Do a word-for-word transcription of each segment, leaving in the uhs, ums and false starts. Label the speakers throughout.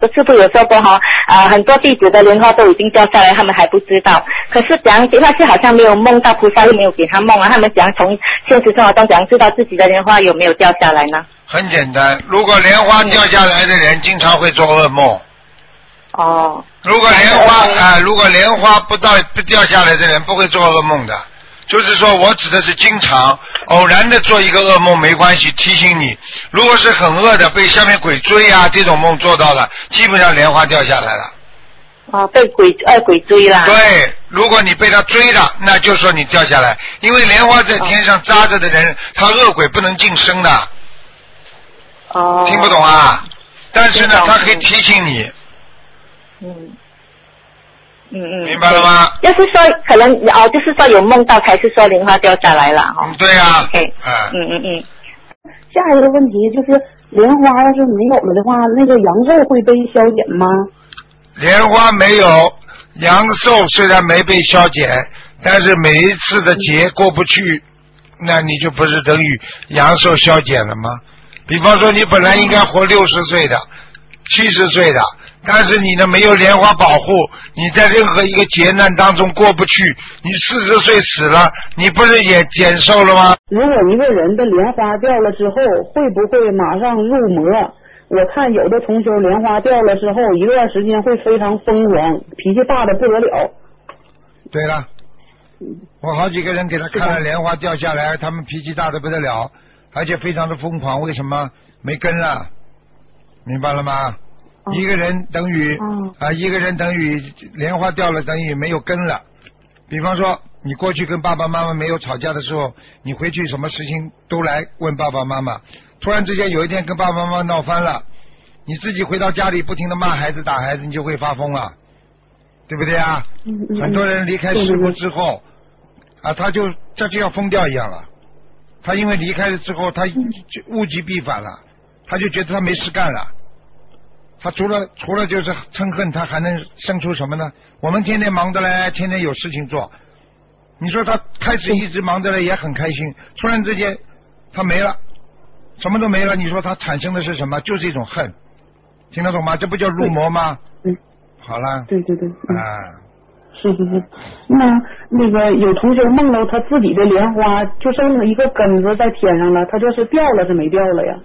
Speaker 1: 师傅有说过哈，啊、呃，很多弟子的莲花都已经掉下来，他们还不知道。可是讲那是好像没有梦到，菩萨又没有给他梦啊，他们讲从现实生活中讲知道自己的莲花有没有掉下来呢？
Speaker 2: 很简单，如果莲花掉下来的人，经常会做噩梦。
Speaker 1: 哦。
Speaker 2: 如果莲花啊、呃，如果莲花不到不掉下来的人，不会做噩梦的。就是说我指的是经常偶然的做一个噩梦没关系，提醒你。如果是很恶的被下面鬼追啊，这种梦做到了，基本上莲花掉下来了。
Speaker 1: 哦，被鬼恶鬼追啦。
Speaker 2: 对，如果你被他追了，那就说你掉下来，因为莲花在天上扎着的人，哦、他恶鬼不能近身的。
Speaker 1: 哦。
Speaker 2: 听不懂啊？但是呢，他可以提醒你。
Speaker 1: 嗯。嗯嗯，
Speaker 2: 明白了吗？
Speaker 1: 要是说可能哦，就是说有梦到才是说莲花掉下来了哈、哦。
Speaker 2: 对呀、啊。
Speaker 1: OK。
Speaker 2: 嗯
Speaker 1: 嗯嗯嗯。
Speaker 3: 下一个问题就是莲花要是没有了的话，那个阳寿会被消减吗？
Speaker 2: 莲花没有，阳寿虽然没被消减，但是每一次的劫过不去，那你就不是等于阳寿消减了吗？比方说你本来应该活六十岁的、七十岁的。但是你呢没有莲花保护，你在任何一个劫难当中过不去，你四十岁死了，你不是也减寿了吗？
Speaker 3: 如果一个人的莲花掉了之后，会不会马上入魔？我看有的同修莲花掉了之后，一段时间会非常疯狂，脾气大的不得了。
Speaker 2: 对了，我好几个人给他看了莲花掉下来，他们脾气大的不得了，而且非常的疯狂。为什么？没根了，明白了吗？一个人等于啊、
Speaker 3: 嗯
Speaker 2: 呃，一个人等于莲花掉了，等于没有根了。比方说，你过去跟爸爸妈妈没有吵架的时候，你回去什么事情都来问爸爸妈妈。突然之间有一天跟爸爸妈妈闹翻了，你自己回到家里不停的骂孩子打孩子，你就会发疯了，对不对啊？
Speaker 3: 嗯嗯、
Speaker 2: 很多人离开师父之后啊，他就这就要疯掉一样了。他因为离开了之后，他就物极必反了，他就觉得他没事干了。他除了除了就是嗔恨，他还能生出什么呢？我们天天忙着来，天天有事情做。你说他开始一直忙着来也很开心，突然之间他没了，什么都没了。你说他产生的是什么？就是一种恨，听得懂吗？这不叫入魔吗？
Speaker 3: 嗯。
Speaker 2: 好了。
Speaker 3: 对对对。嗯、
Speaker 2: 啊。
Speaker 3: 是是是。那那个有同学梦到他自己的莲花就剩了一个根子在天上了，他这是掉了是没掉了呀？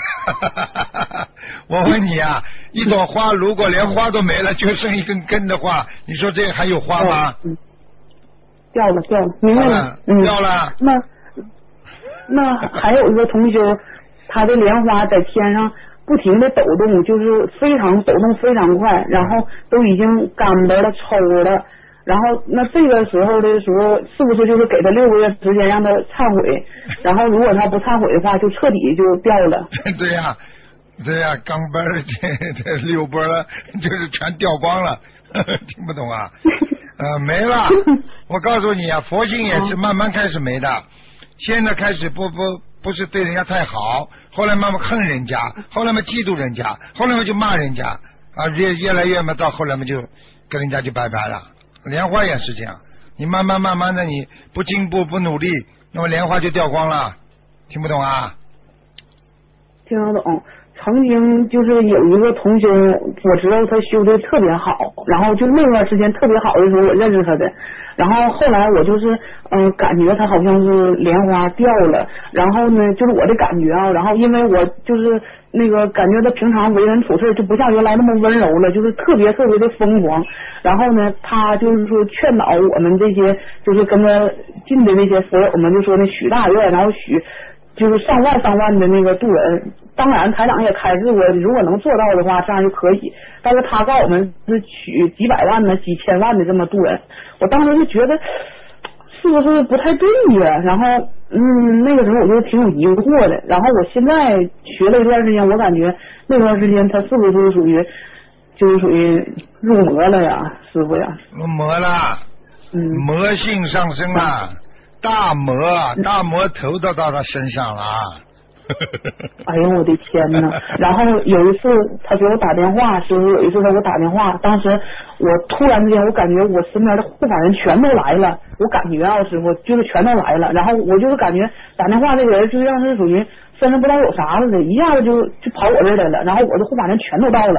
Speaker 2: 我问你啊，一朵花如果连花都没了，就剩一根根的话，你说这还有花吗？
Speaker 3: 嗯，掉了掉了，明白了，嗯，
Speaker 2: 掉了。
Speaker 3: 那那还有一个同修，他的莲花在天上不停的抖动，就是非常抖动非常快，然后都已经干巴了、抽了。然后那这个时候的时候，是不是就是给他六个月时间让他忏悔？然后如果他不忏悔的话，就彻底就掉了。
Speaker 2: 对呀、啊，对呀、啊，钢镚儿这这六波了，就是全掉光了，呵呵听不懂啊？呃，没了。我告诉你啊，佛性也是慢慢开始没的。现在开始不不不是对人家太好，后来慢慢恨人家，后来嘛嫉妒人家，后来嘛就骂人家啊，越越来越嘛到后来嘛就跟人家就拜拜了。莲花也是这样，你慢慢慢慢的你不进步不努力，那么莲花就掉光了，听不懂啊？
Speaker 3: 听得懂。曾经就是有一个同修，我知道他修的特别好，然后就那段时间特别好的时候我认识他的，然后后来我就是嗯、呃、感觉他好像是莲花掉了，然后呢就是我的感觉啊，然后因为我就是那个感觉他平常为人处事就不像原来那么温柔了，就是特别特别的疯狂，然后呢他就是说劝导我们这些就是跟他近的那些佛友们，就说那许大愿，然后许就是上万上万的那个渡人，当然台长也开示过，如果能做到的话这样就可以，但是他告诉我们是取几百万的几千万的这么渡人，我当时就觉得是不是不太对呀，然后嗯那个时候我就挺有疑惑的，然后我现在学了一段时间，我感觉那段时间他是不是属于就是属于入魔了呀，师傅呀？
Speaker 2: 入魔了，
Speaker 3: 嗯，
Speaker 2: 魔性上升了。大魔，大魔头都到他身上了。
Speaker 3: 哎呦我的天哪！然后有一次他给我打电话，师傅有一次他给我打电话，当时我突然之间我感觉我身边的护法人全都来了，我感觉啊师傅就是全都来了，然后我就是感觉打电话这个人就像是属于身上不知道有啥似的，一下子就就跑我这儿来了，然后我的护法人全都到了，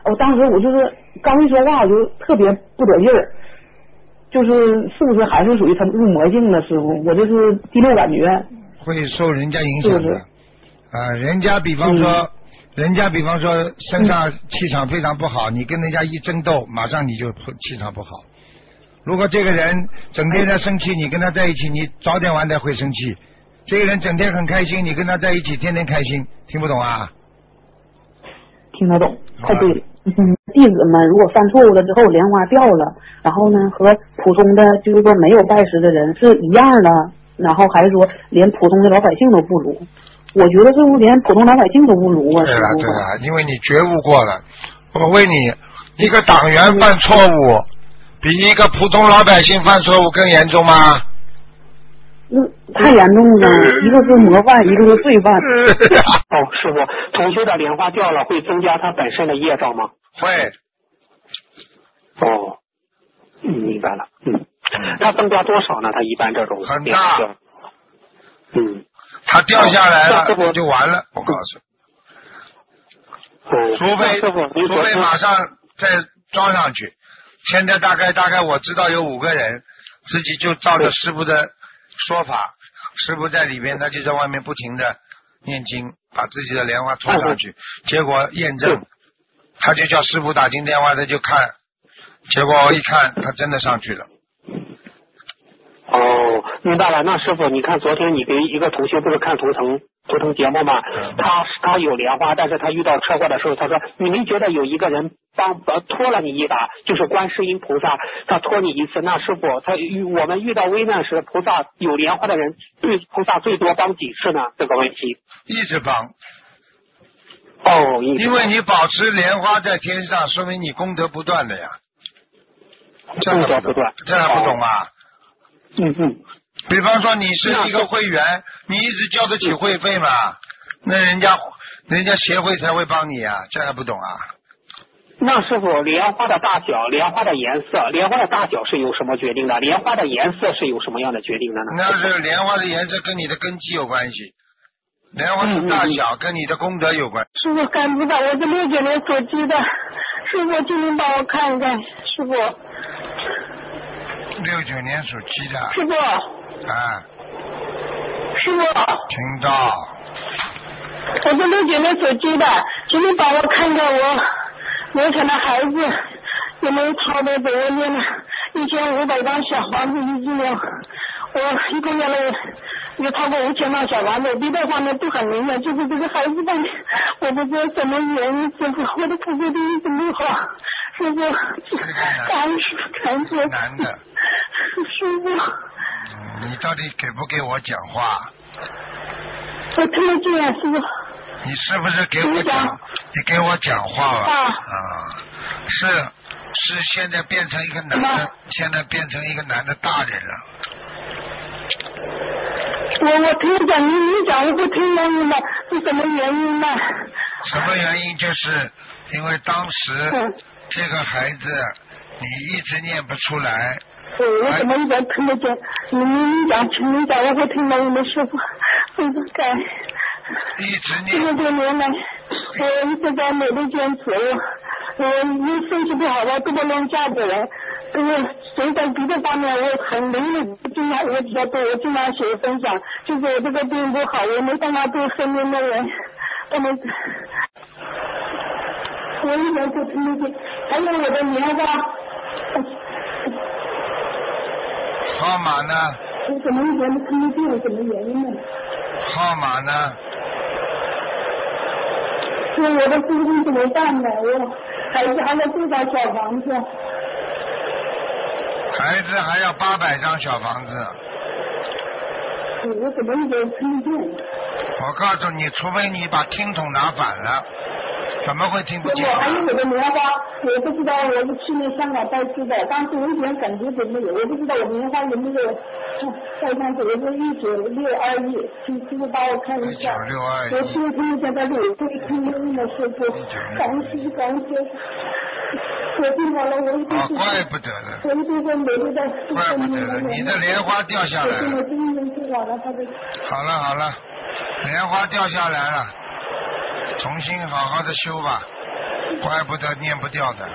Speaker 3: 我当时我就是刚一说话我就特别不得劲儿，就是是不是还是属于他入魔性的师傅？我这是第六感觉。
Speaker 2: 会受人家影响的。
Speaker 3: 是不是
Speaker 2: 啊，人家比方说，
Speaker 3: 嗯、
Speaker 2: 人家比方说身上气场非常不好，嗯、你跟人家一争斗，马上你就气场不好。如果这个人整天在生气，你跟他在一起，你早点晚点会生气。这个人整天很开心，你跟他在一起，天天开心，听不懂啊？
Speaker 3: 听得懂，太对了。嗯，弟子们如果犯错误了之后，莲花掉了，然后呢和普通的就是说没有拜师的人是一样的，然后还是说连普通的老百姓都不如？我觉得是不是连普通老百姓都不如啊？
Speaker 2: 对了对了，因为你觉悟过了。我问你，一个党员犯错误，比一个普通老百姓犯错误更严重吗？
Speaker 3: 那太严重了，一个是模范，一个是罪犯。
Speaker 4: 哦，师傅，同修的莲花掉了，会增加他本身的业障吗？
Speaker 2: 会。
Speaker 4: 哦，嗯，明白了。嗯，他增加多少呢？他一般这种
Speaker 2: 很大。
Speaker 4: 嗯，
Speaker 2: 他掉下来了、哦、就完了，我告诉
Speaker 4: 你。嗯，
Speaker 2: 除非除非马上再装上去。现在大概大概我知道有五个人自己就照着师父的说法，师父在里边，他就在外面不停的念经，把自己的莲花拖上去，结果验证，他就叫师父打进电话，他就看，结果我一看，他真的上去了。
Speaker 4: 哦，明白了。那师傅，你看昨天你给一个同学不是看图腾图腾节目吗？嗯、他他有莲花，但是他遇到车祸的时候，他说你没觉得有一个人帮呃拖了你一把，就是观世音菩萨，他拖你一次。那师傅，他我们遇到危难时，菩萨有莲花的人对菩萨最多帮几次呢？这个问题
Speaker 2: 一直帮。
Speaker 4: 哦，
Speaker 2: 因为你保持莲花在天上，说明你功德不断的呀。
Speaker 4: 功德不断，
Speaker 2: 这还不懂啊？
Speaker 4: 嗯嗯。
Speaker 2: 比方说你是一个会员，你一直交得起会费嘛？那人家人家协会才会帮你啊，这还不懂啊？
Speaker 4: 那师傅，莲花的大小、莲花的颜色、莲花的大小是由什么决定的？莲花的颜色是由什么样的决定的呢？
Speaker 2: 那是莲花的颜色跟你的根基有关系，莲花的大小跟你的功德有关。
Speaker 5: 师傅，感知到我是六九年所记的，师傅，请您帮我看一看，师傅。
Speaker 2: 六九年属鸡的。
Speaker 5: 师傅。
Speaker 2: 啊。
Speaker 5: 师傅。
Speaker 2: 听到。
Speaker 5: 我是六九年属鸡的，请你帮我看看我流产的孩子有没有超的给我念了一千五百张小房子一斤了，我一共念了有超过五千张小房子，别的方面都很灵验，就是这个孩子方面，我不知道什么原因，师傅，我的菩萨第一直没好，师傅，感恩感恩
Speaker 2: 男的。
Speaker 5: 师傅。
Speaker 2: 你到底给不给我讲话？
Speaker 5: 我听得见，师傅。
Speaker 2: 你是不是给我讲？你给我讲话了。
Speaker 5: 啊。
Speaker 2: 啊，是是，现在变成一个男的，现在变成一个男的大人了。
Speaker 5: 我我听得讲，你你讲我不听原因的，是什么原因呢？
Speaker 2: 什么原因？就是因为当时、嗯、这个孩子你一直念不出来。
Speaker 5: 对，我怎么一直听得见？你你讲，请你讲，我会听到你的师傅，非常感恩。
Speaker 2: 一直念。
Speaker 5: 这么多年来，我一直在努力坚持。我我因身体不好，我这么能嫁的人，我所以在别的方面我很努力，尽量我比较多，我尽量写分享。就是我这个病不好，我没办法对身边的人，他们，我一点不听得见。还有我的棉花。
Speaker 2: 号码呢？
Speaker 5: 我怎么一点都听不见？什么原因呢？
Speaker 2: 号码呢？
Speaker 5: 是我的父亲怎么办呢？我孩子还要多少小房子？
Speaker 2: 孩子还要八百张小房子。
Speaker 5: 我怎么一点听不见？
Speaker 2: 我告诉你，除非你把听筒拿反了。怎么会听不见？
Speaker 5: 我还有我的棉花，我不知道我是去年香港拜师的，当时我一点感觉都没有，我不知道我棉花有没有拜上去，我是一九六二一，请师傅帮我看一下。
Speaker 2: 一九六二一。
Speaker 5: 我听听见在录，对听音的师傅，感恩师感恩师。我听好了，我一定是。
Speaker 2: 啊，怪不得的。
Speaker 5: 我一定会努力的。
Speaker 2: 怪不得的，你的莲花掉下来了。
Speaker 5: 我今天最好了，他的。
Speaker 2: 好了好了，莲花掉下来了。重新好好的修吧。 怪不得念不掉的。